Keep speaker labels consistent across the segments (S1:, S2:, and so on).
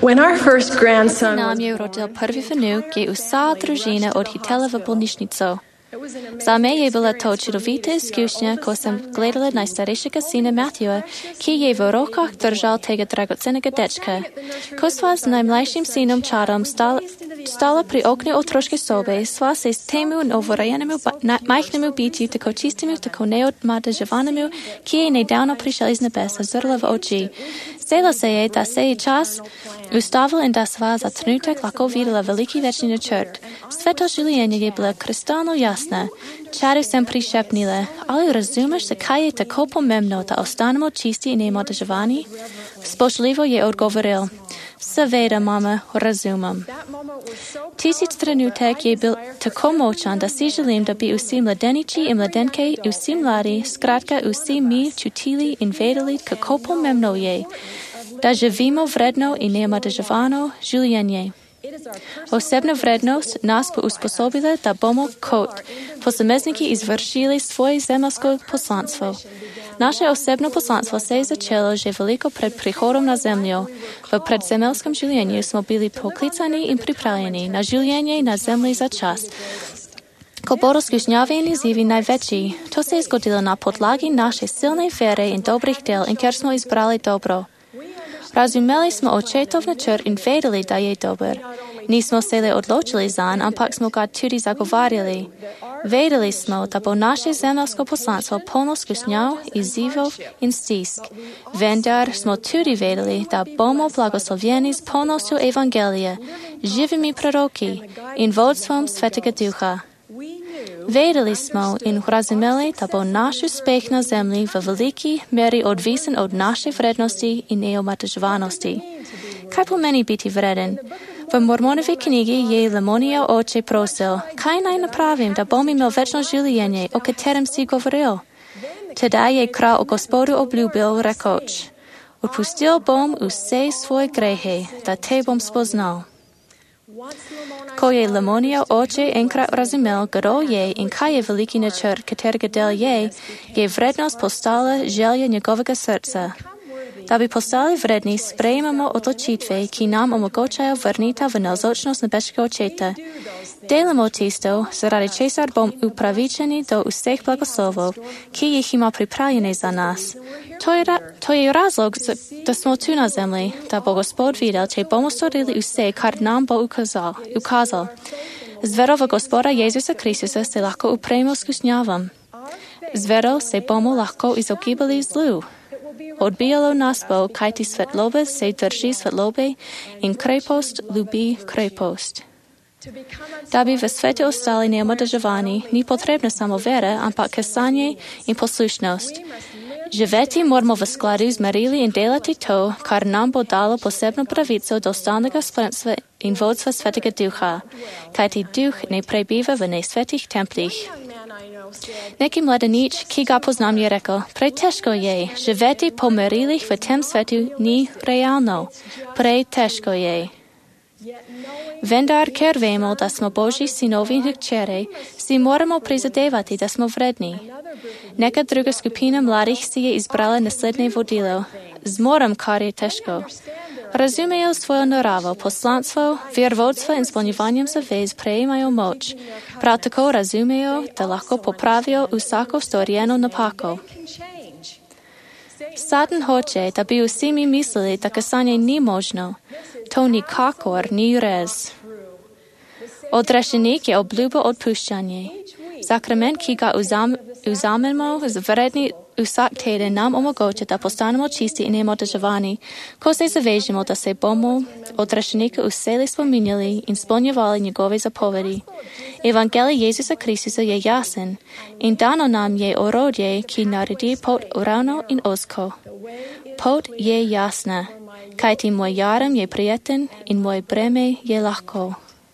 S1: When our first grandson
S2: Nám je urodil prvý vnuk, je usá družina od hitela v bolničnicu. Za mě je byla to čudovité zkušeně, ko jsem gledala najstarejšího syna Matthewa, který je v rukách držal tego dragocenného dečka. Ko sva s najmladším synom Chadom stala pri okně o trošky sobe, sva se s tému novorajenému majchnému bytí, tako čistému, tako neodmadežovanému, který nedávno přišel z nebesa, zrla v oči. Zdela se je, da se je čas ustavil in da sva za trenutek lako videla veliký večný čert. Světlo žilění je bylo krystalno jasné. Čadu jsem přišepnila, ale rozumíš, že kaj je tako pomemno, da ostanemo čistí i nemodežovaní? Spošlivo je odgovoril. Seveda, mama, rozumím. Tisíc trenutek je byl tako močan, da si želim, da bi vsi mladeniči i mladenke, vsi mladi, zkrátka vsi mi čutili in vedeli, kako pomemno je, da živimo vredno i nemodežovano življenje. Osobna vrednost nas bo usposobila, da bomo kot posamezniki izvršili svoje zemeljsko poslanstvo. Naše osobno poslanstvo se je začelo že veliko pred prihodom na zemlju. V predzemelskom življenju smo bili poklicani in pripravljeni na življenje na zemlji za čas. Ko bodo skušnjave in izzivi največji, to se je zgodilo na podlagi naše silne vere in dobrih del, in ker smo izbrali dobro. Razumeli smo očetov načrt in vedeli, da je dober. Nismo se le odločili zanj, ampak smo ga tudi zagovarjali. Vedeli smo, da bo naše zemeljsko poslanstvo polno skušnjav, izzivov in stisk. Vendar smo tudi vedeli, da bomo blagoslovljeni s polnostjo evangelije, živimi proroki in vodstvom Svetega Duha. Vedeli smo in razumeli, da bo naš uspeh na zemlji v veliki meri odvisen od naše vrednosti in neomatežovanosti. Kaj pomeni biti vreden? V Mormonovi knjigi je Lemonijev oče prosil, kaj naj napravim, da bom imel večno življenje, o katerem si govoril? Tedaj je kralj Gospodu obljubil, rekoč, odpustil bom vse svoje grehe, da te bom spoznal. Ko je Lemonijev oče enkrat razumel, kdo je in kaj je veliki načrt, katerega del je vrednost postala želja njegovega srca. Da bi postali vredni, sprejemamo odločitve, ki nam omogočajo vrnitev v navzočnost nebeškega očeta. Delamo tisto, zaradi česar bom upravičeni do vseh blagoslovov, ki jih ima pripravljene za nas. To je razlog, da smo tu na zemlji, da bo Gospod videl, če bomo storili vse, kar nam bo ukazal. Z vero v Gospoda Jezusa Kristusa se lahko upremo skušnjavam. Z vero se bomo lahko izogibali zlu. Odbijalo nas bo, kajti svetloba se drži svetlobe in krepost ljubi krepost. Da bi v svetu ostali neomadežovani, ni potrebna samo vera, ampak kasanje in poslušnost. Živeti moramo v skladu z merili in delati to, kar nam bo dalo posebno pravico do stalnega spremstva in vodstva Svetega Duha, kajti Duh ne prebiva v nesvetih templih. Neki mladenič, ki ga poznam, je rekel, pretežko je, živeti po merilih v tem svetu ni realno, pretežko je. Vendar, ker vemo, da smo Božji sinovi in hčere, si moramo prizadevati, da smo vredni. Neka druga skupina mladih si je izbrala naslednje vodilo. Zmorem, kar je težko. Razumejo svojo naravo, poslanstvo, verovodstvo in spolnjevanjem zavez prejemajo moč. Prav tako razumejo, da lahko popravijo vsako storjeno napako. Satan hoče, da bi vsi mi mislili, da kasanje ni možno. To nikakor ni res. Odrešenik je obljubo odpuščanje. Sakrament, ki ga vzamemo vredni vsak teden, nam omogoča, da postanemo čisti in neomadežovani, ko se zavežemo, da se bomo odrešenika vselej spominjali in spolnjevali njegove zapovedi. Evangelij Jezusa Kristusa je jasen in dano nam je orodje, ki naredi pot ravno in ozko. Pot je jasna, kajti moj jarem je prijeten in moj breme je lahko.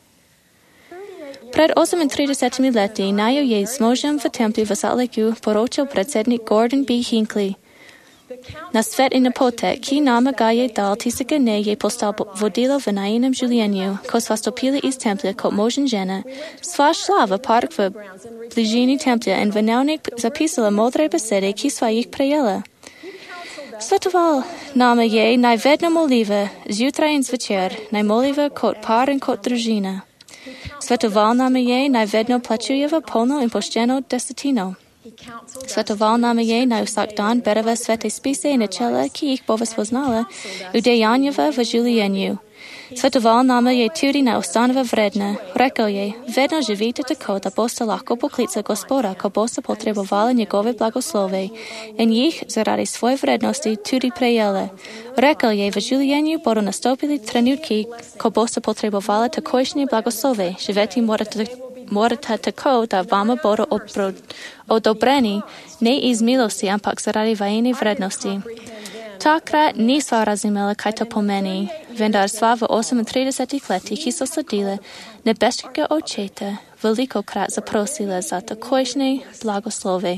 S2: Pred 38 leti naju je s možem v templju v Salt Lakeu poročil predsednik Gordon B. Hinckley. Na svet in na potek, ki nama ga je dal tistega dne, je postal vodilo v najinem življenju. Ko sva stopili iz templja kot mož in žena, sva šla v park v bližini templja in v dnevnik zapisala modre besede, ki sva jih prejela. Světoval náme jej najvedno molive, zjutra jen zvečer, najmolive kot pár in kot družina. Světoval náme jej najvedno plačujeva polno in poštěno desetino. Světoval náme jej najvsak dan bereve světé spise i nečele, ki jich bova spoznala, udejanjeva v žulijenju. Světoval náme jej tudy na ostanova vredne. Rekl jej, vedno živíte tako, da boste lahko poklice Gospoda, ko boste potrebovali njegove blagoslovy, in jich zaradi svoje vrednosti tudy prejele. Rekl jej, v žulijenju bodo nastopili trenutky, ko boste potrebovali takojšnje blagoslovy. Živeti morate tako, da vama bodo odobreni, ne iz milosti, ampak zaradi vajene vrednosti. Takrat nisva razumela, kaj to pomeni, vendar sva v 38 letih, ki so sledile, nebeškega očeta velikokrat zaprosila za takojšnje blagoslove.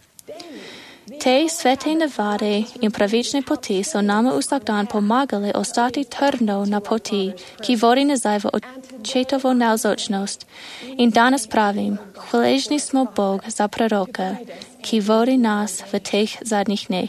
S2: Te svete navade in pravične poti so nama vsak dan pomagali ostati trdno na poti, ki vodi nazaj v očetovo navzočnost. In danes pravim, hvaležni smo Bog za proroka, ki vodi nas v teh zadnjih dneh.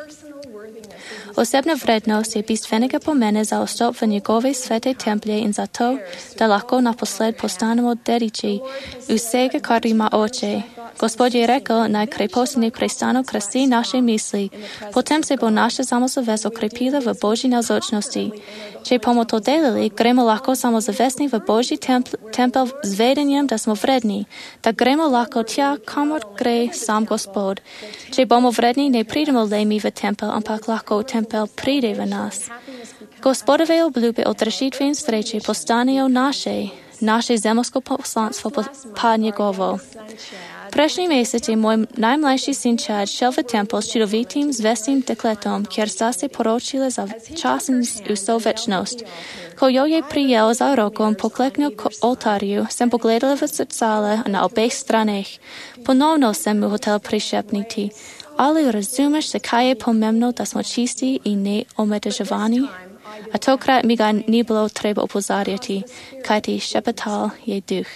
S2: Osebna vrednost je bistvenega pomena za vstop v njegove svete templje in za to, da lahko naposled postanemo dediči vsega, kar ima oče. Gospod je rekel, naj krepostni prestano krasi naše misli, potem se bo naša samozavest okrepila v Božji navzočnosti. Če bomo to delali, gremo lahko samozavestni v Božji tempel z vedenjem, da smo vredni, da gremo lahko tja, kamor gre sam Gospod. Če bomo vredni, ne pridemo le mi v tempel, ampak lahko tempel pride v nas. Gospodove obljube od rešitve in sreče postanejo naše zemljsko poslanstvo pa njegovo. Prejšnji mesec je moj najmlajši sin Chad šel v tempel s čudovitim zvestim dekletom, kjer sta se poročila za čas in vso večnost. Ko jo je prijel za rokom pokleknil k oltarju, sem pogledala v zrcale na obeh straneh. Ponovno sem mu hotel prišepniti. Ali razumeš, zakaj je pomembno, da smo čisti in ne omedeževani? A tokrat mi ga ni bilo treba opozarjati, kajti šepetal je duh.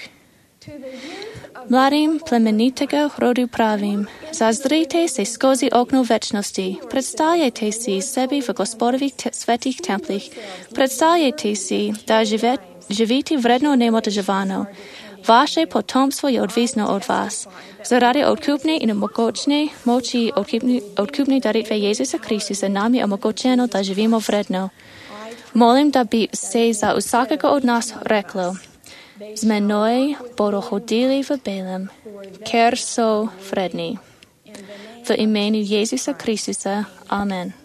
S2: Mladim plemenitega rodu pravim, zazdrite se skozi okno večnosti, predstavljajte si sebi v Gospodovih svetih templih, predstavljajte si, da živite vredno nemodeževano. Vaše potomstvo je odvisno od vas. Zaradi odkupne in omogočne moči odkupne daritve Jezusa Kristusa nam je omogočeno, da živimo vredno. Molim, da bi se za vsakega od nas reklo, z menoj bodo hodili v belem, ker so vredni. V imenu Jezusa Kristusa. Amen.